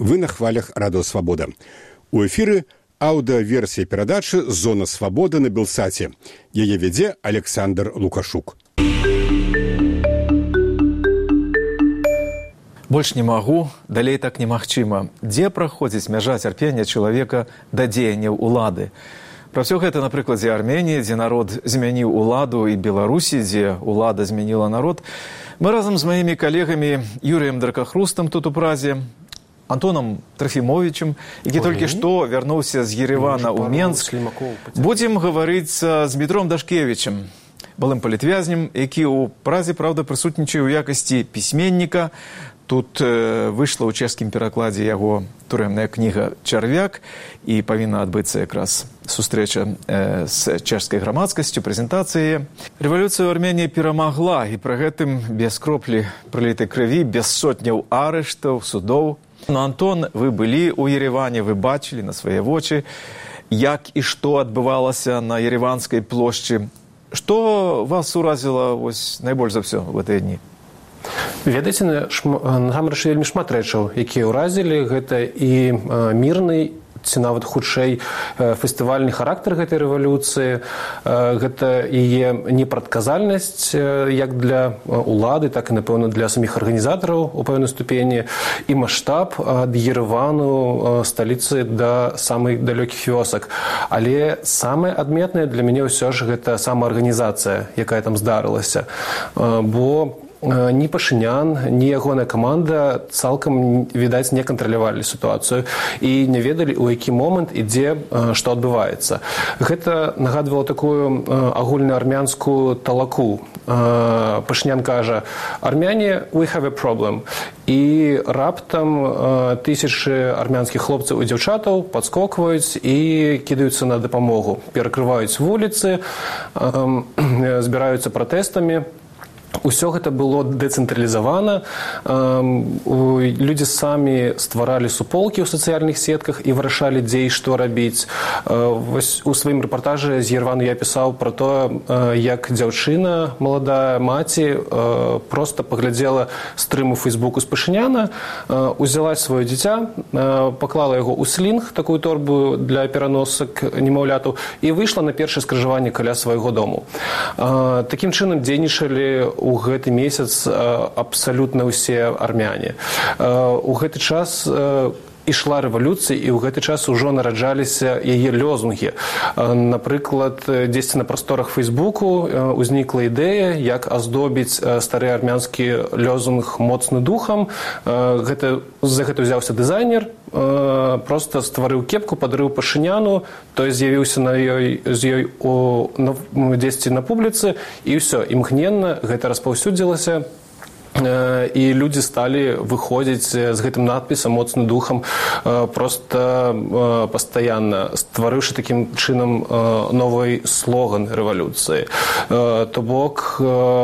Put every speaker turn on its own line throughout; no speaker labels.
Вы на хвалях Радио Свобода. У эфіры аўдыаверсія перадачы «Зона свабоды» на Белсаце. Яе вядзе Александр Лукашук.
Больш не магу, далей так немагчыма. Дзе праходзіць мяжа цярпення чалавека да дзеянняў улады? Пра ўсё гэта на прыкладзе Арменіі, дзе народ змяніў уладу, і Беларусі, дзе улада змяніла народ. Мы разам з маімі калегамі Юрыем Дракахрустам тут у Празе, Антоном Трофімовичем, які толькі што вярнуўся з Еревана ў Менск, будзем гаварыць з Дмітром Дашкевічем, былым палітвязнем, які ў Празе, праўда, прысутнічае ў якасці пісьменніка. Тут выйшла ў чэшскім перакладзе яго турэмная кніга «Чарвяк», і павінна адбыцца якраз сустрэча з чэшскай грамадскасцю, прэзентацыі. Рэвалюцыя ў Арменіі перамагла, і пры гэтым без кроплі пралітай крыві, без сотняў арыштаў, судоў. Ну, Антон, вы былі ў Ереване, вы бачылі на свае вочы, як і што адбывалася на Ереванскай плошчы. Што вас уразіла найбольш за ўсё в гэтыя дні?
Ведаеце, насамрэч вельмі шмат рэчаў, якія ўразілі. Гэта і мірны, ці нават хутчэй фестывальны характар гэтай рэвалюцыі, гэта яе непрадказальнасць як для улады, так і, напэўна, для саміх арганізатараў у пэўнай ступені, і маштаб ад Еревану, сталіцы, да самых далёкіх вёсак. Але самае адметнае для мяне ўсё ж гэта самаарганізацыя, якая там здарылася. Бо ні Пашынян, ні ягоная каманда цалкам, відаць, не кантралявалі сітуацыю і не ведалі, у які момант і дзе што адбываецца. Гэта нагадвала такую агульнаармянскую талаку. Пашынян кажа: «Армяне, we have a problem». І раптам тысячы армянскіх хлопцаў і дзяўчатаў падскокваюць і кідаюцца на дапамогу, перакрываюць вуліцы, збіраюцца пратэстамі. Усё гэта было дэцэнтралізавана. Людзі самі стваралі суполкі ў сацыяльных сетках і вырашалі, дзе і што рабіць. Вось у сваім рэпартажы з Еревану я пісаў пра тое, як дзяўчына, маладая маці, проста паглядзела стрым у Фейсбуку з Пашыняна, узяла сваё дзіця, паклала яго ў слінг, такую торбу для пераносак немаўлятаў, і выйшла на першае скрыжаванне каля свайго дому. Такім чынам дзейнічалі у гэты месяц абсалютна ўсе армяне. У гэты час ішла рэвалюцыя, і ў гэты час ужо нараджаліся яе лёзунгі. Напрыклад, дзесьці на прасторах Фейсбуку узнікла ідэя, як аздобіць стары армянскі лёзунг «Моцны духам». За гэта ўзяўся дызайнер, проста стварыў кепку, падарыў Пашыняну, той з'явіўся з ёй дзесьці на публіцы, і ўсё, імгненна гэта распаўсюдзілася. І людзі сталі выходзіць з гэтым надпісам «Моцны духам» проста пастаянна, стварыўшы такім чынам новы слоган рэвалюцыі. То бок,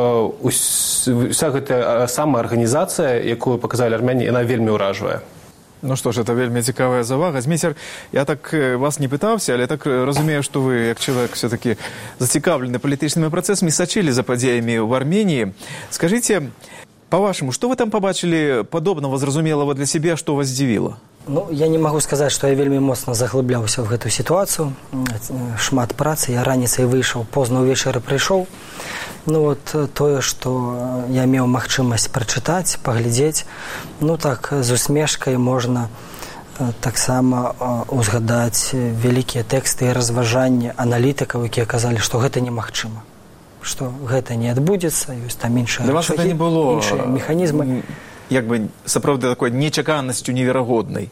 уся гэтая самаарганізацыя, якую паказалі армяне, яна вельмі ўражвае.
Ну што ж, это вельмі цікавая завага. Зміцер, я так вас не пытаўся, але так разумею, што вы, як чалавек, все-таки зацікаўлены палітычнымі працэсамі, сачылі за падзеямі ў Арменіі. Скажыце, па-вашаму, што вы там пабачылі падобнага, зразумелага для сябе, што вас здзівіла?
Ну, я не магу сказаць, што я вельмі моцна заглыбляўся ў гэтую сітуацыю. Шмат працы, я раніцай выйшаў, позна ўвечары прыйшоў. Ну, вот тое, што я меў магчымасць прачытаць, паглядзець, ну так, з усмешкай можна таксама узгадаць вялікія тэксты і разважанні аналітыкаў, якія казалі, што гэта немагчыма, што гэта не адбудзецца, ёсць там іншыя рычагі, іншыя механізмы.
Як бы сапраўды такой нечаканасцю неверагоднай.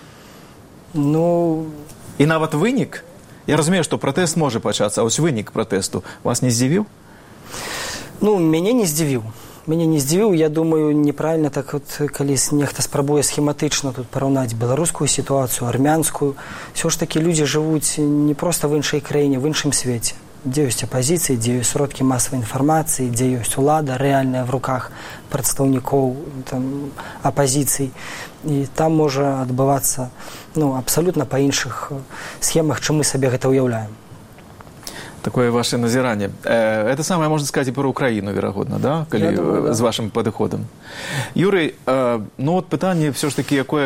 Ну,
і нават вынік, я разумею, што пратэст можа пачацца, а ось вынік пратэсту вас не здзівіў?
Ну, мяне не здзівіў. Мяне не здзівіў, я думаю, неправільна так вот, калі нехта спрабуе схематычна тут параўнаць беларускую сітуацыю, армянскую. Всё ж такі людзі жывуць не проста в іншай краіне, в іншым свеце. Дзе ёсць апазіцыі, дзе ёсць сродкі масавай інфармацыі, дзе ёсць улада рэальная в руках прадстаўнікоў апазіцый. І там можа адбывацца абсалютна па іншых схемах, чым мы сабе гэта ўяўляем.
Такое ваше назирание. Это самое можно сказать и про Украину, вероятно, да? Коли,
думаю, да.
З вашим подходом. Юрий, ну вот питание все ж таки, якое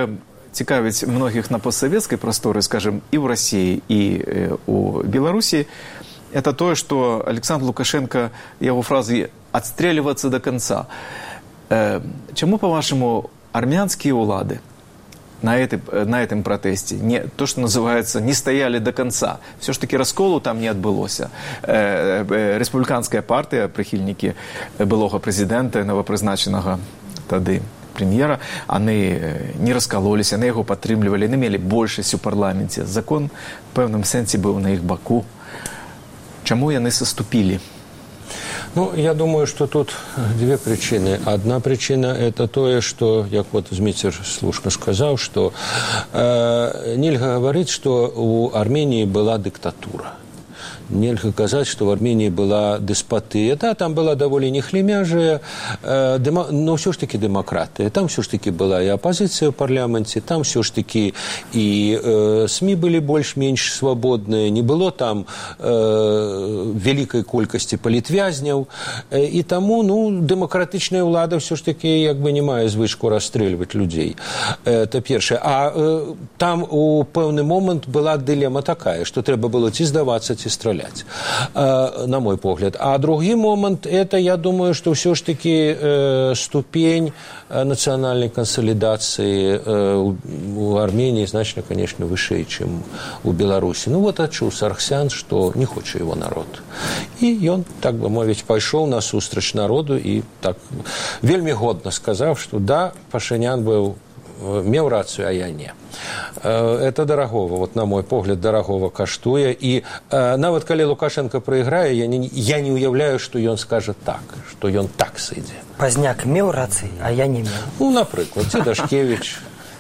цікавіць многіх на постсоветской просторе, скажем, и в России, и у Беларуси, это то, что Александр Лукашенко, его фразы «отстреливаться до конца». Чему, по-вашему, армянские улады на этом протесте, то, что называется, не стояли до конца? Все ж таки расколу там не отбылося. Республиканская партия, прихильники былого президента, новопризначенного тады премьера, они не раскололись, они его подтримливали, они имели большесть у парламенте. Закон в певном сенсе был на их боку. Чему они соступили?
Ну, я думаю, что тут две причины. Одна причина – это то, что, як вот Зміцер слушно сказал, что нельзя говорить, что у Армении была диктатура. Нельзя сказать, что в Армении была деспотия. Да, там была довольно нехлемяжая, но все ж таки демократия. Там все ж таки была и оппозиция в парламенте, там все ж таки и СМИ были больше-меньше свободные, не было там великой колькости политвязнев. И тому, ну, демократичная влада все ж таки, як бы, не має звичку розстрілювати людей. Это перше. А там у певний момент была дилемма такая, что треба было ці здаваться, ці стрелять. На мой погляд. А другой момент, это, я думаю, что все ж таки ступень национальной консолидации у Армении значно, конечно, выше, чем у Беларуси. Ну, вот отчув Саргсян, что не хочет его народ. И он, так бы мовить, пошел на сустрач народу и так вельми годно сказав, что да, Пашинян был меў рацыю, а я не. Это дорогого, вот на мой погляд, дорогого каштуе. И нават калі Лукашенко проиграе, я не уяўляю, что ён скажет так, что ён так сыдзе.
Пазняк меў рацыю, а я не меў.
Ну, напрыклад, ці Дашкевич.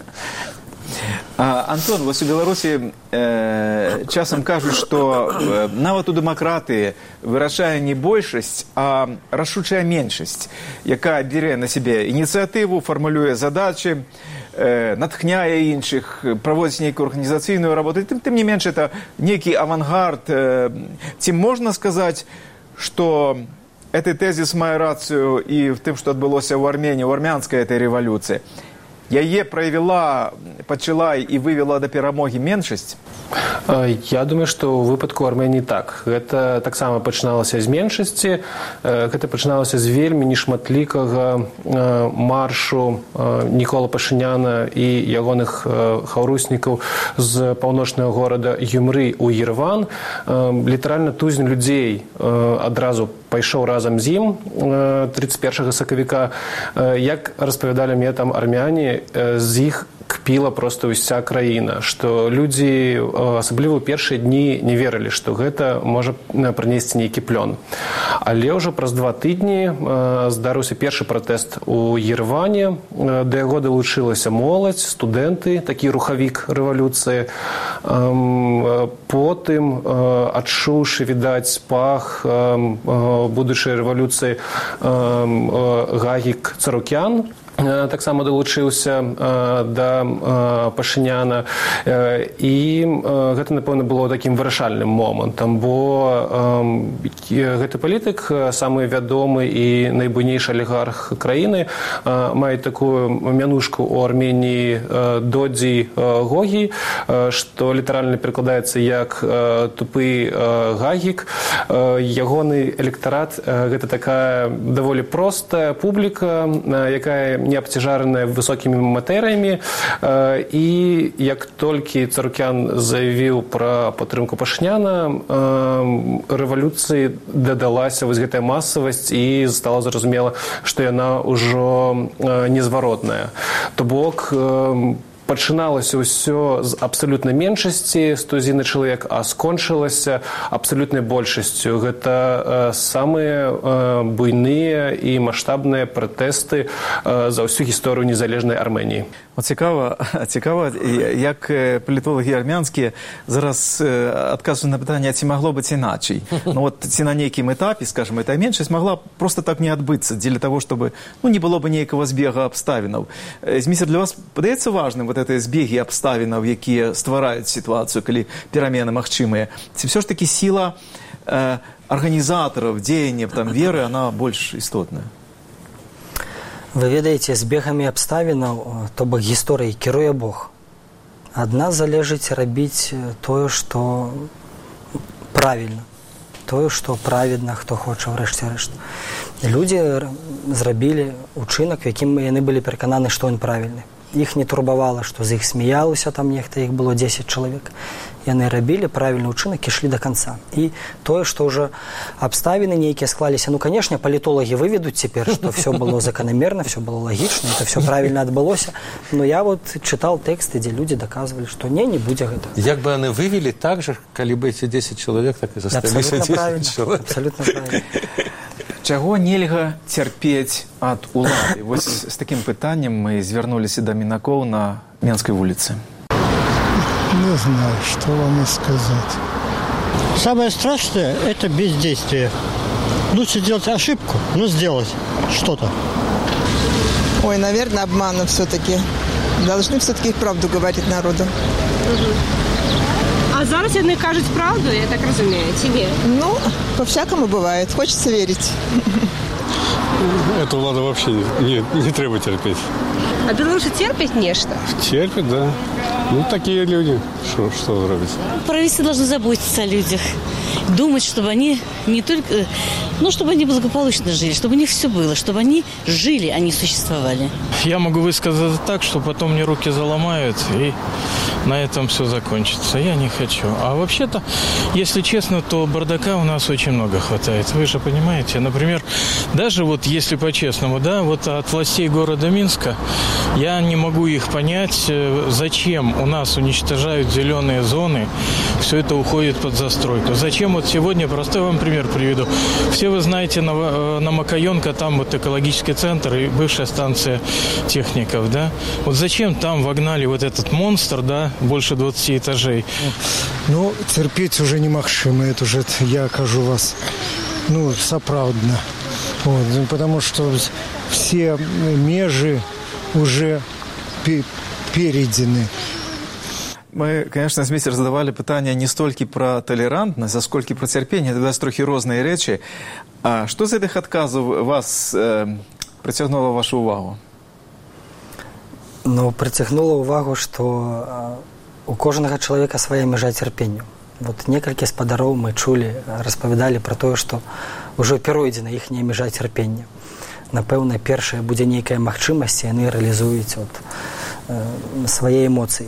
Антон, вось у Беларусі часам кажуць, што нават у дэмакратыі вырашае не большасць, а рашучая меншасць, якая бярэ на сябе ініцыятыву, фармулюе задачы, натхняе іншых, праводзіць нейкую арганізацыйную работу. Тым не менш, это нейкі авангард. Ці можна сказаць, што гэты тэзіс мае рацыю і в тым, што адбылося ў Арменіі, у армянскай этой рэвалюцыі? Яе правіла, пачала і вывела да перамогі меншасць?
Я думаю, што ў выпадку Арменіі так. Гэта таксама пачыналася з меншасці. Гэта пачыналася з вельмі нешматлікага маршу Нікола Пашыняна і ягоных хаўруснікаў з паўночнага горада Юмры ў Ереван. Літаральна тузін людзей адразу пайшоў разам з ім 31 сакавіка. Як распавядалі мне там армяне, з іх кпіла проста ўся краіна, што людзі, асабліва ў першыя дні, не верылі, што гэта можа прынесці нейкі плён. Але ўжо праз 2 тыдні здарыўся першы пратэст у Ереване, да яго далучылася моладзь, студэнты, такі рухавік рэвалюцыі. Потым, адчуўшы, відаць, пах будучай рэвалюцыі, Гагік Царукян таксама далучыўся да Пашыняна. І гэта, напэўна, было такім вырашальным момантам, бо гэты палітык, самы вядомы і найбуйнейшы алігарх краіны, мае такую мянушку ў Арменіі Додзі Гогі, што літаральна перакладаецца як тупы Гагік. Ягоны электарат – гэта такая даволі простая публіка, якая не абцяжараная высокімі матэрыямі. І як толькі Царукян заявіў пра падтрымку Пашыняна, рэвалюцыі дадалася вось гэтая масавасць і стала зразумела, што яна ўжо незваротная. То бок пачыналася ўсё з абсалютнай меншасці, з тузіны чалавек, а скончылася абсалютнай большасцю. Гэта самыя буйныя і маштабныя пратэсты за ўсю гісторыю незалежнай Арменіі.
От цікава, як палітолагі армянскія зараз адказваюць на пытанне, ці магло быць іначай. Ну вот ці на нейкім этапе, скажем, эта меншасць могла просто так не адбыцца, дзеля того, чтобы не было бы нейкага збега абставінаў. Зміцер, для вас падаецца важным вот гэтыя збегі абставінаў, якія ствараюць сітуацыю, калі перамены магчымыя? Ці все ж таки сіла арганізатараў, дзеяння, там, веры, она больш істотная?
Вы ведаеце, збегамі абставінаў, то бок гісторыяй, кіруе Бог. ад нас залежыць рабіць тое, што правільна, тое, што праведна, хто хоча ўрэшце рэшт. Людзі зрабілі ўчынак, якім яны былі перакананы, што ён правільны. Іх не турбавала, што з іх смяялася там нехта, іх было 10 чалавек. Яны рабілі правільны ўчынак і ішлі да канца. І тое, што ўжо абставіны нейкія склаліся, ну, канешне, палітолагі выведуць цяпер, што все было заканамерна, все было лагічна, это все правільна адбылося. Но я вот чытаў тэксты, дзе людзі даказвалі, што не будзе гэта.
Як бы яны вывели так же, калі бы эти 10 чалавек, так і засталіся 10 чалавек.
Абсолютно правильно.
Чаго нельга цярпець ад улады? Вось з такім пытаннем мы звярнуліся да мінакоў на Менскай вуліцы.
Не знаю, что вам и сказать. Самое страшное – это бездействие. Лучше сделать ошибку, но сделать что-то.
Ой, наверное, обманом все-таки. Должны все-таки правду говорить народу.
А зараз вони кажуть правду, я так розумію, чи ні?
Ну, по-всякому бывает. Хочется верить.
Эту владу вообще не треба терпеть.
А білоруси терпять нечто?
Терпят, да. Ну, такие люди. Что робить?
Правительство должно заботиться о людях. Думать, чтобы они не только... Ну, чтобы они благополучно жили, чтобы у них все было, чтобы они жили, а не существовали.
Я могу высказаться так, что потом мне руки заломают, и на этом все закончится. Я не хочу. А вообще-то, если честно, то бардака у нас очень много хватает. Вы же понимаете, например, даже вот если по-честному, да, вот от властей города Минска я не могу их понять, зачем у нас уничтожают зеленые зоны, все это уходит под застройку. Зачем вот сегодня, простой вам пример приведу. Все вы знаете, на Макаенко там вот экологический центр и бывшая станция техников, да? Вот зачем там вогнали вот этот монстр, да, больше 20 этажей?
Ну, терпеть уже немагчыма, это уже я кажу вас, ну, сапраўдна. Вот, потому что все межи уже перейдены.
Мы, конечно, Зміцер задавали пытанне не столькі пра талерантнасць, а сколькі пра цярпенне, тогда трохі розныя рэчы. А што з гэтых адказаў вас прыцягнула вашу ўвагу?
Ну, прыцягнула ўвагу, што у кожнага чалавека свая мяжа цярпенню. Вот некалькі спадароў мы чулі, распавядалі пра тое, што ўжо перайдзена іхняя мяжа цярпення. Напэўна, першая будзе нейкая магчымасць, яны рэалізуюць свае эмоцыі.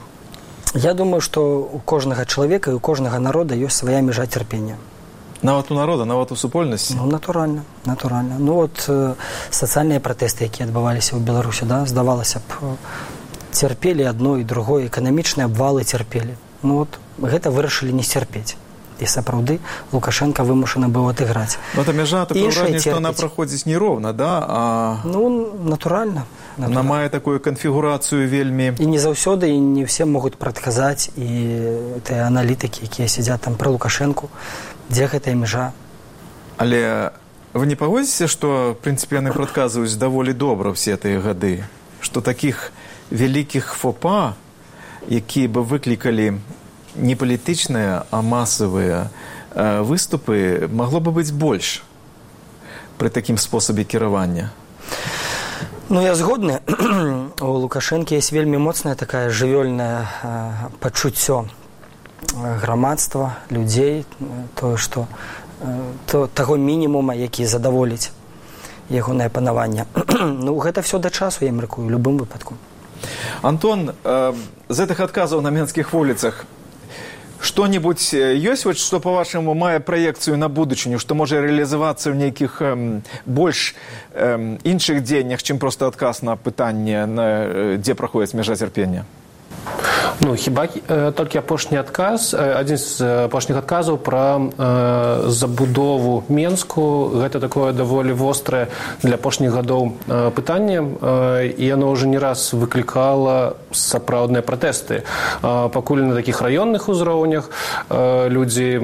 Я думаю, што у кожнага чалавека і у кожнага народа ёсць свая мяжа цярпення.
Нават у народа, нават у супольнасці?
Ну, натуральна, натуральна. Ну, от сацыяльныя пратэсты, якія адбываліся ў Беларусі, да, здавалася б, цярпелі адно і другое, эканамічныя абвалы цярпелі. Ну, от гэта вырашылі не сцярпець. І сапраўды Лукашенко вымушаны быў адыграць.
Ну, это мяжа, такое ўражанне, што она праходзіць нероўна, да? А...
Ну, натуральна.
Она мае такую канфігурацыю вельмі...
І не заўсёды, і не ўсе могуць прадказаць, і тыя аналітыкі, якія сядзяць там пры Лукашенку, дзе гэтая мяжа.
Але вы не пагодзіце, што, в прынцыпе, яны прадказваюць даволі добра ўсе тыя гады, што такіх вялікіх фопа, якія бы выклікалі не палітычныя, а масавыя выступы, магло бы быць больш пры такім спосабе кіравання?
Ну, я згодны. У Лукашэнкі есть вельмі моцная такая жывёльная пачуццё грамадства, людзей, тое, што таго мінімума, які задаволіць ягонае панаванне. Ну, гэта все да часу, я мяркую, у любым выпадку.
Антон, з гэтых адказаў на менскіх вуліцах што-небудзь ёсць, вот, што, па-вашаму, мае праекцыю на будучыню, што можа рэалізавацца ў нейкіх больш іншых дзеяннях, чым проста адказ на пытанне, дзе праходзіць мяжа цярпення?
Ну, хіба толькі апошні адказ, адзін з апошніх адказаў пра забудову Менску. Гэта такое даволі вострае для апошніх гадоў пытанне, і яно ўжо не раз выклікала сапраўдныя пратэсты. Пакуль на такіх раённых узроўнях людзі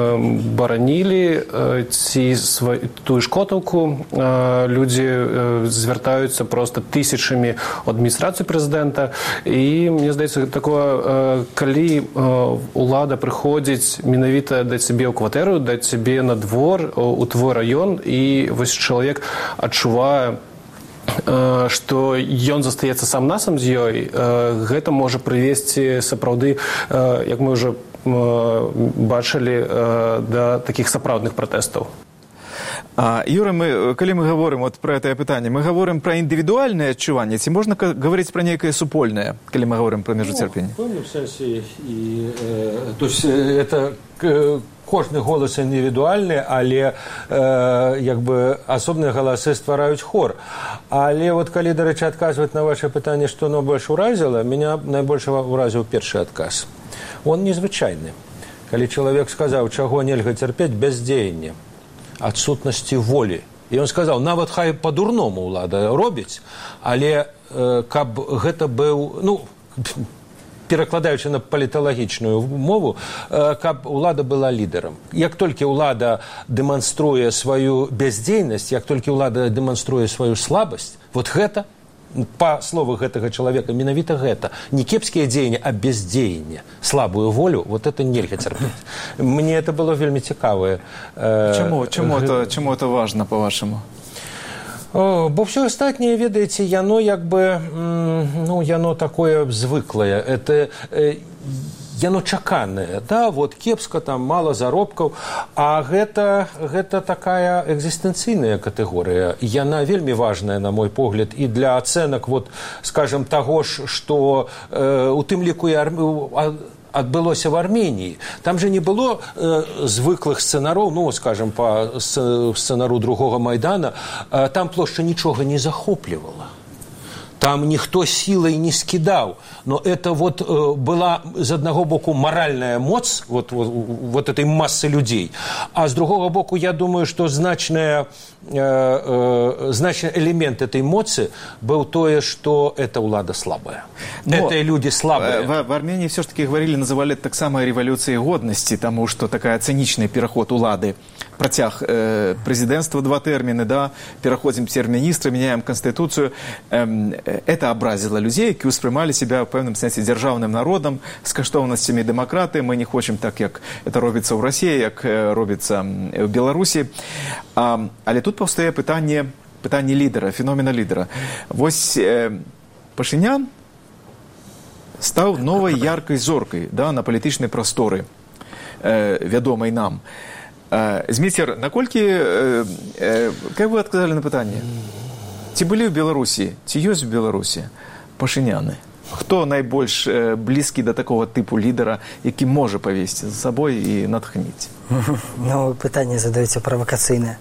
баранілі тую ж Котаўку, людзі звяртаюцца проста тысячамі ад адміністрацыі прэзідэнта, і мне здаецца, такое, калі улада прыходзіць менавіта да цябе ў кватэру, да цябе на двор, у твой раён, і вось чалавек адчувае што ён застаецца сам-насам з ёй, гэта можа прывесці сапраўды, як мы ўжо бачылі, да такіх сапраўдных пратэстаў.
Юра, калі мы гаворым пра гэтае пытанне, мы гаворым пра індывідуальнае адчуванне, ці можна гаварыць пра нейкае супольнае, калі мы гаворым пра межу цярпення?
В пэўным сэнсе, то есть это кожны голас індывідуальны, але асобныя галасы ствараюць хор. Але калі, дарэчы, адказваць на ваше пытанне, што найбольш уразіла, меня найбольш уразіў першы адказ. Он незвычайны. Калі чалавек сказаў, чаго нельга цярпець, бяздзеянне, адсутнасці волі. І ён сказаў, нават хай па-дурному ўлада робіць, але каб гэта быў, перакладаючы на паліталагічную мову, каб улада была лідарам. Як толькі ўлада дэманструе сваю бяздзейнасць, як толькі ўлада дэманструе сваю слабасць, гэта, па слову гэтага чалавека, менавіта гэта, не кепскія дзеянні, а бяздзеянне, слабую волю, это нельга цярпець. Мне это было вельмі цікавае.
Чаму это важна, па-вашаму?
Бо ўсё астатняе, ведаеце, яно яно такое звыклае, яно чаканае, кепска, там мала заробкаў, а гэта такая экзістэнцыйная катэгорыя. Яна вельмі важная, на мой погляд, і для ацэнак, скажем, таго ж, што у тым ліку і адбылося в Армении. Там же не было звыклых сцэнароў, скажем, по сцэнару другого Майдана, там плошча нічога не захоплівала. Там ніхто сілай не скідаў. Но это была, з аднаго боку, маральная моц этой массы людей, а з другого боку, я думаю, что значный элемент этой моцы был тое, что эта улада слабая. Это люди слабые.
В Армении все ж таки говорили, называли так само революцией годности, потому что такая циничный переход улады, протяг президентства 2 термины, переходим премьер-министра, меняем конституцию. Это образило людей, які усприймали себя в певному сенсі державним народом з коштовностями демократи. Ми не хочемо так, як це робиться в Росії, як робиться в Білорусі. Але тут повстає питання лідера, феномена лідера. Ось Пашинян став новою яркою зоркою на політичні простори, відомий нам. Зміцер, наколькі, як ви відказали на питання? Ці були в Білорусі, ці є в Білорусі Пашиняни? Хто найбільш близький до такого типу лідера, який може повісти за собою і натхнити?
Питання задається провокаційне.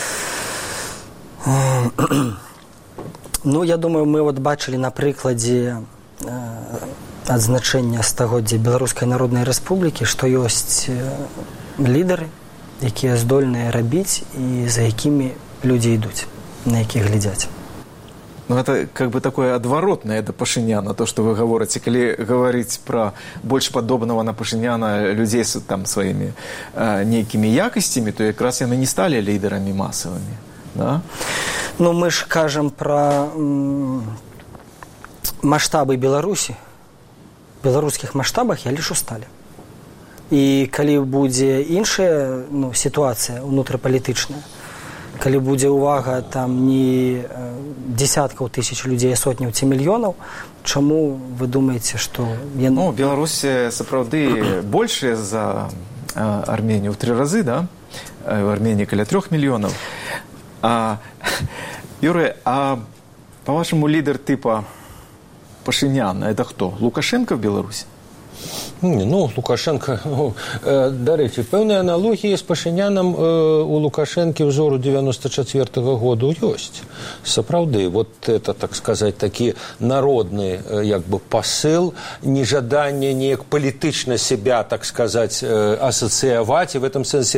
Я думаю, ми бачили на прикладі адзначення стагоддзя Беларускай Народнай Рэспублікі, што ёсць лідары, якія здольныя рабіць і за якімі людзі ідуць, на якіх глядзяць.
Это как бы такое отворотное до Пашиняна, то, что вы говорите. Коли говорить про больше подобного на Пашиняна людей с своими некими якостями, то как раз они не стали лидерами массовыми. Да?
Мы ж кажем про масштабы Беларуси. В белорусских масштабах я лишь устали. И коли будет іншая ситуация внутрипалітичная, калі будзе увага там не десяткаў тысяч людей, а сотняў ці мільёнаў, чаму вы думаеце, што...
Беларусь сапраўды большая за Армению в 3 разы, да? В Армении каля 3 мільёнаў. Юрий, а по-вашему лидер типа Пашиняна это кто? Лукашенко в Беларуси?
Лукашенко, до речі, певні аналогії з Пашиняном у Лукашенки взору 94-го году есть. Сапраўды, это, так сказать, такі народный, посыл, нежадание неяк політично себя, так сказать, ассоциировать, и в этом сенсе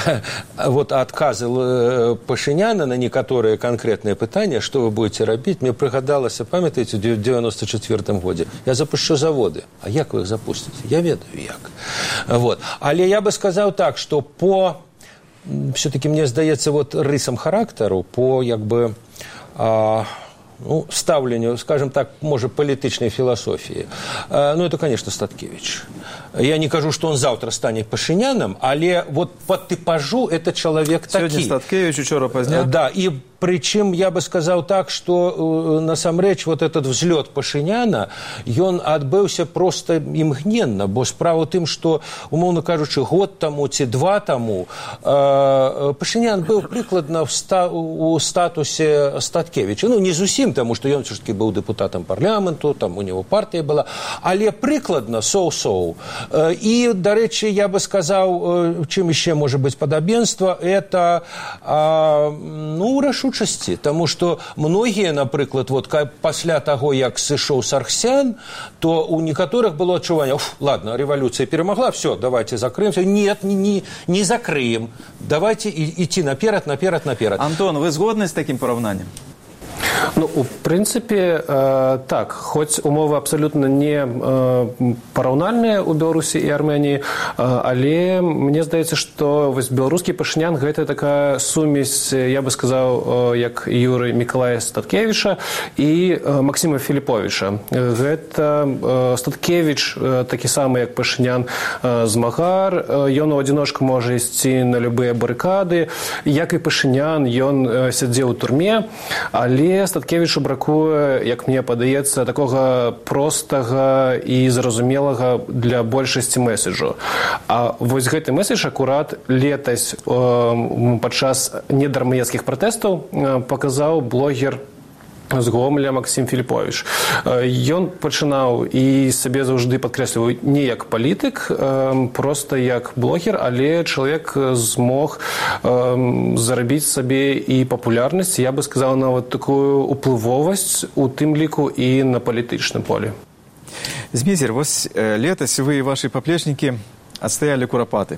отказы Пашиняна на некоторые конкретные питания, что вы будете робить, мне пригадалось, памятаете, в 94-м году, я запущу заводы, а як вы их запустите? Я ведаю як. Але я бы сказал так, что по, все-таки мне здаецца, рысам характеру, по ставлению, скажем так, может, политичной философии, это, конечно, Статкевич. Я не кажу, что он завтра станет Пашиняном, але вот по типажу это человек такі.
Сёння Статкевич, учора Пазняк.
Да, и причем я бы сказал так, что насамрэч вот этот взлет Пашиняна, ён адбыўся просто імгненна, бо справа ў тым, что, умоўно кажучы, год тому ці два тому Пашинян был прыкладна у статусе Статкевича. Ну, не зусім, тому что ён все-таки был депутатом парламенту, там у него партия была, але прыкладна соу-соу. И, дарэчы, я бы сказал, чым еще может быть падабенство, это, ну, рашучасці, тому что многие, напрыклад, вот пасля того, як сышоў Саргсян, то у некоторых было адчуванне, ладно, революция перемогла, все, давайте закрыемся. Нет, не закрыем. Давайте идти наперед.
Антон, вы згодны з таким параўнаннем?
Ну, у прынцыпе, так, хоць умовы абсалютна не параўнальныя ў Беларусі і Арменіі, але мне здаецца, што вось беларускі Пашынян гэта такая сумесь, я бы сказаў, як Юры Мікалая Статкевіча і Максіма Філіповіча. Гэта Статкевіч такі самы, як Пашынян, змагар, ён у адзіночку можа ісці на любыя барыкады, як і Пашынян, ён сядзеў у турме, але Статкевічу бракуе, як мне падаецца, такога простага і зразумелага для большасці месседжу. А вось гэты месседж акурат летась падчас недармеецкіх пратэстаў паказаў блогер з Гомеля Максім Філіповіч. Ён пачынаў і сабе заўжды падкрэсліваў не як палітык, проста як блогер, але чалавек змог зарабіць сабе і папулярнасць, я бы сказал, нават такую уплывовасць у тым ліку і на палітычным полі.
Зміцер, вось летась вы і ваши паплечнікі адстаялі Курапаты.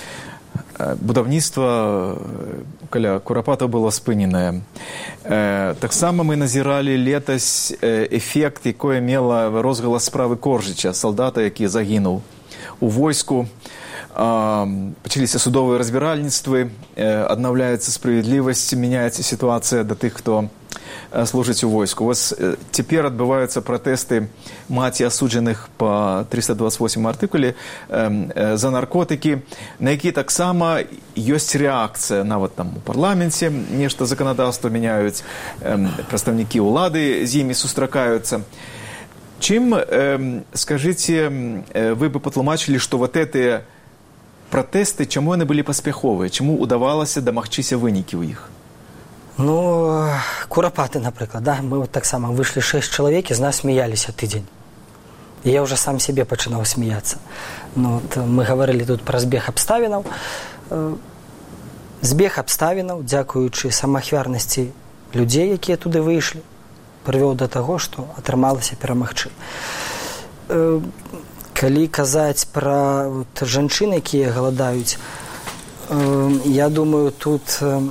Будаўніцтва каля Курапата было спыненае. Таксама мы назіралі летась эфект, якое мела розгалас справы Коржыча, салдата, які загінуў у войску. Пачаліся судовыя разбіральніцтвы, аднаўляецца справядлівасць, мяняецца сітуацыя да тых, хто служыць у войску. Вось цяпер адбываюцца пратэсты маці асуджаных па 328 артыкуле за наркотыкі, на які таксама ёсць рэакцыя. Нават там у парламенце нешта заканадаўства мяняюць, прадстаўнікі ўлады з імі сустракаюцца. Чым, скажыце, вы бы патлумачылі, што вот гэтыя пратэсты, чаму яны былі паспяховыя, чаму удавалася дамагчыся вынікі ў іх?
Ну, Курапаты, напрыклад, да? Мы вот таксама выйшлі 6 чалавек, і з нас смяяліся тыдзень. І я ўжо сам себе пачынаў смяяцца. Ну, вот, мы гаварылі тут пра збег абставінаў. Збег абставінаў, дзякуючы самаахвярнасці людзей, якія туды выйшлі, прывёў да таго, што атрымалася перамагчы. Калі казаць пра вот, жанчын, якія галадаюць, я думаю, тут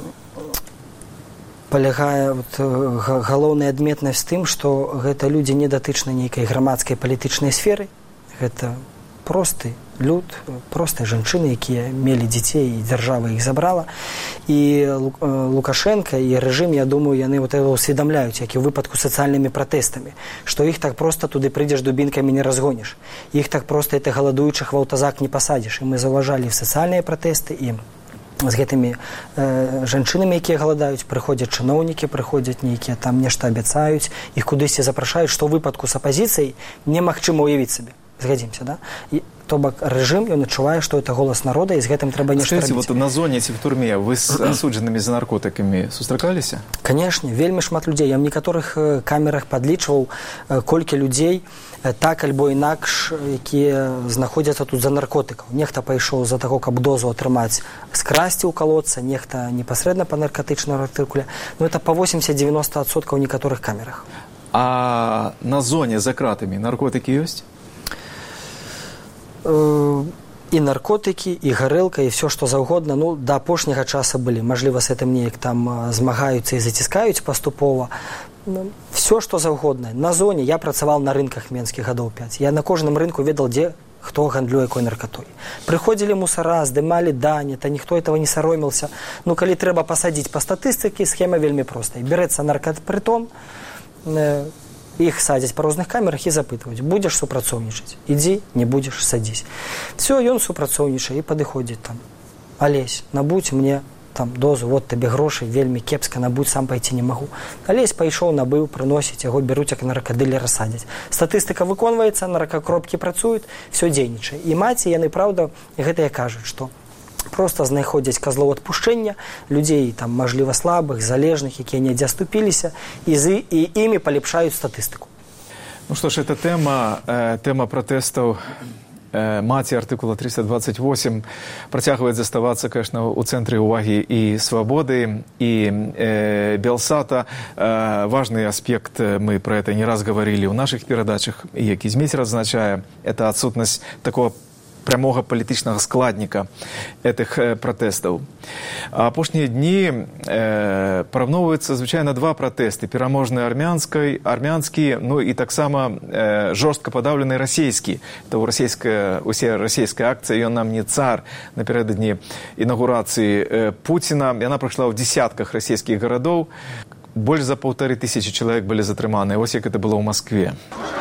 палягае вот, галоўная адметнасць тым, што гэта людзі не датычны нейкай грамадскай палітычнай сферы. Гэта просты люд, простыя жанчыны, якія мелі дзяцей, і дзяржава іх забрала. І Лукашенко і рэжым, я думаю, яны вот это усведамляюць, як і ў выпадку сацыяльнымі пратэстамі, што іх так проста туды прыйдзеш дубінкамі не разгоніш. Іх так проста это галадуючых в аўтазак не пасадзіш. І мы заўважалі сацыяльныя пратэсты, і з гэтымі жанчынамі, якія галадаюць, прыходзяць чыноўнікі, прыходзяць нейкія там нешта абяцаюць, іх кудысьці запрашаюць, што ў выпадку з апазіцыяй немагчыма ўявіць сабе. Згадзімся, да? І то бок рэжым, ён адчувае, што это голас народа, і з гэтым трэба нешта рабіць.
Вот на зоне ці в турме вы з асуджанымі за наркотыкамі сустракаліся?
Канешне, вельмі шмат людзей. Я ў некаторых камерах падлічваў, колькі людзей так альбо інакш, якія знаходзяцца тут за наркотыкаў. Нехта пайшоў за таго, каб дозу атрымаць, скрасці ў калодца, нехта непасрэдна па наркотычнаму артыкуле. Ну, это па 80-90% ў некаторых камерах.
А на зоне за кратамі наркотыкі ёсць?
І наркотыкі, і гарэлка, і все, што заўгодна. Ну, да апошняга часа былі. Мажліва, з гэтым неяк там змагаюцца і заціскаюць паступова. Все, што заўгодна. На зоне я працаваў на рынках менскіх гадоў 5. Я на кожным рынку ведал, дзе хто гандлюе якой наркатой. Прыходзілі мусара, здымалі дані, та ніхто этого не саромился. Ну, калі трэба пасадзіць па статыстыкі, схема вельмі простая. Бярэцца наркапрытон, Іх садзяць па розных камерах і запытваюць: будзеш супрацоўнічаць, ідзі, не будзеш, садзісь. Все, ён супрацоўнічае і падыходзіць там: Алесь, набудзь мне там дозу, вот табе грошы, вельмі кепска, набудь, сам пайти не магу. Алесь пайшоў, набыў, прыносіць, яго бяруць як наркадылера, садзяць. Статыстыка выконваецца, наркакропкі працуюць, все дзейнічае. І маці, яны, праўда, гэтыя кажуць, што просто знаходзяць козлоў адпушчэння, людзей там, мажліва, слабых, залежных, якія недзе аступіліся, і імі палепшаюць статыстыку.
Ну что ж, эта тема протестов маці артыкула 328 працягвае заставацца, конечно, у цэнтры ўвагі і свабоды, і Белсата. Важный аспект, мы про это не раз говорили в наших передачах, и як Зміцер адзначае, это отсутность такого прямого палітычнага складніка этих пратэстаў. Апошнія дні параўноўваюцца звычайна два пратэсты: пераможны армянскі, ну і таксама жорстка падаўлены расійскі. Это усе расійская акцыя «Ён нам не цар» напярэдадні інаўгурацыі Пуціна. Яна прайшла ў дзесятках расійскіх гарадоў. Больш за 1500 чалавек былі затрыманы. Вось як это было ў Маскве.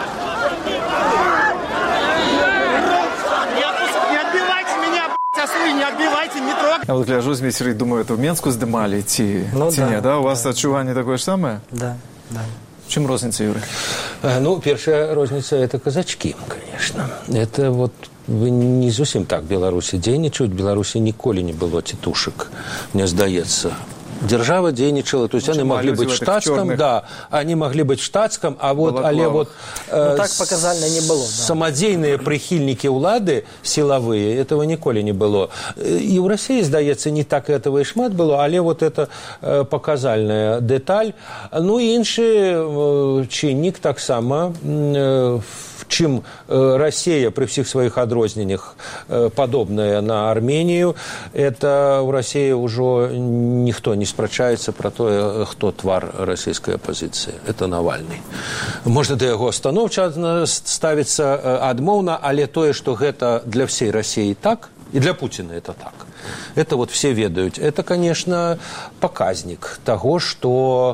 Я вот гляжу, Зміцер, и думаю, это в Менску здымали, ці не, да? У вас адчуванне такое ж самое?
Да.
В чем розница, Юрий?
Ну, первая розница – это казачки, конечно. Это вот не зусім так Беларусі дзейнічаюць. Беларусі ніколі не было тітушек, мне здаецца. Держава дзейнічала, то есть они могли быть штатском, да, они могли быть штатском, а вот, але вот
так показально не было, да.
Самодзейныя прыхільнікі ўлады силовые, этого ніколі не было. И в России, здаецца, не так этого и шмат было, але вот это показальная деталь. Ну и іншы чыннік таксама, чым Россия при всех своих адрозненнях подобная на Армению, это в России уже никто не спрачаецца про то, кто твар российской оппозиции. Это Навальный. Можно да яго станоўча ставіцца адмоўна, але тое, что гэта для всей России так, и для Путина это так. Это вот все ведают. Это, конечно, показник того, что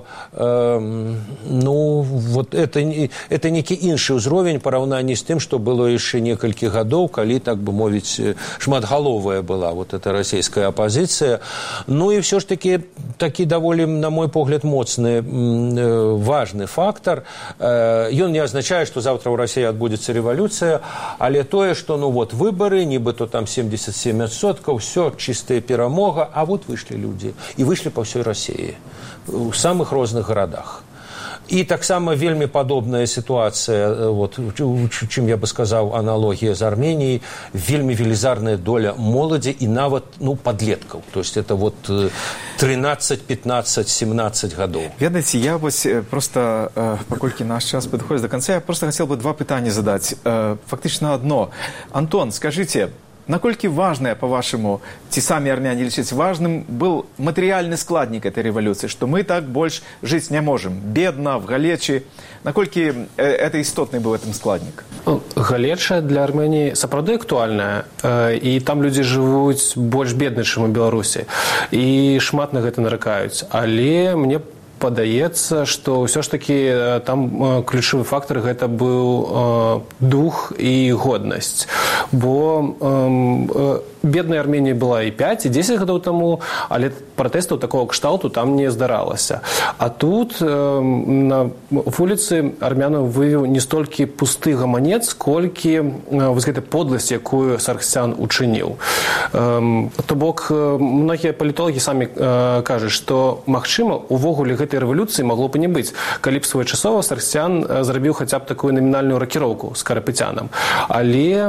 ну, вот это некі іншы ўзровень параўнанні з тым, што было яшчэ некалькі гадоў, калі, так бы мовіць, шматгаловая была вот эта российская оппозиция. Ну и все ж таки даволі, на мой погляд, моцны, важный фактор. Ён не означает, что завтра в России отбудется революция, але тое, что ну вот выборы, нібыто там 77%, все, чистая перамога, а вот вышли люди. И вышли по всей России, в самых розных городах. И таксама вельмі падобная ситуация, вот, чым я бы сказал, аналогия с Арменией, вельмі велізарная доля моладзі и нават, ну, подлетков. То есть это вот 13, 15, 17 годов.
Ведаеце, я вось просто, паколькі наш час падыходзіць до конца, я просто хотел бы два пытання задать. Фактично одно. Антон, скажите, наколькі важное, по-вашему, ці самі армяне лічаць важным, был материальный складник этой революции, что мы так больше жить не можем, бедно, в галечы. Наколькі это істотный был этом складник?
Галеча для Армении сапраўды актуальная, и там люди живут больш бедна, чым у Беларусі, и шмат на гэта наракаюць. Але мне падаецца, што ўсё ж таки там ключавы фактор гэта быў дух і годнасць. Бо бедная Арменія была і 5, і 10 гадоў таму, але пратэстаў такого кшталту там не здаралася. А тут на вуліцы армянаў вывеў не столькі пусты гаманец, колькі вось гэтай подласць, якую Сарксян учыніў. То бок, многія палітолагі самі кажуць, што магчыма, увогуле гэтай рэвалюцыі магло б не быць, калі б своечасова Сарксян зрабіў хаця б такую номінальную ракіроўку з Карапетянам. Але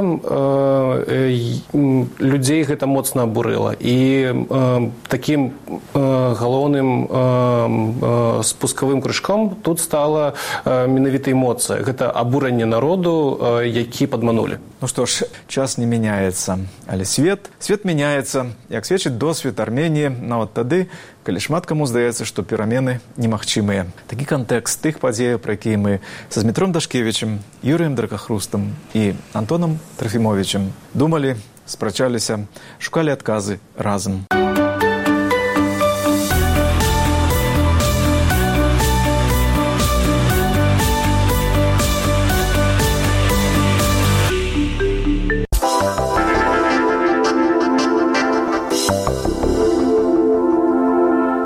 людзей гэта моцна абурыла. І такім галоўным спускавым крышком тут стала менавіта эмоцыя. Гэта абурэнне народу, які падманулі.
Ну что ж, час не меняется, але свет меняется, як сведчыць досвед Армении, нават тады, калі шмат каму здаецца, што перамены немагчымыя. Такі кантэкст тых падзеяў, пра якія мы са Змітром Дашкевічем, Юрыем Дракахрустам і Антонам Трофімовічем думалі, спрачаліся, шукалі адказы разам.